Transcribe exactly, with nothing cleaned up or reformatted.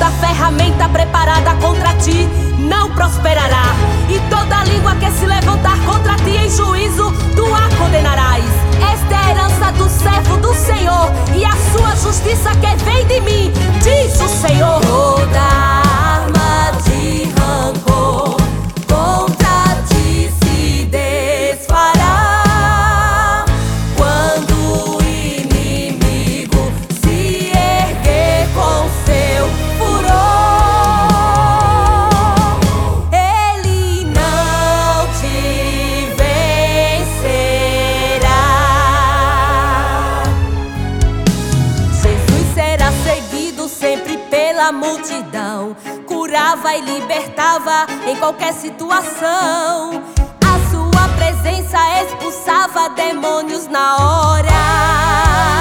Toda ferramenta preparada contra ti não prosperará, e toda língua que se levantar contra ti em juízo, tu a condenarás. Esta é a herança do servo do Senhor, e a sua justiça que vem de mim, diz o Senhor. Toda arma de rancor contra ti se desfará quando o inimigo se erguer com seu furor. Ele não te vencerá. Jesus será seguido sempre pela multidão, curava e libertava em qualquer situação. A sua presença expulsava demônios na hora.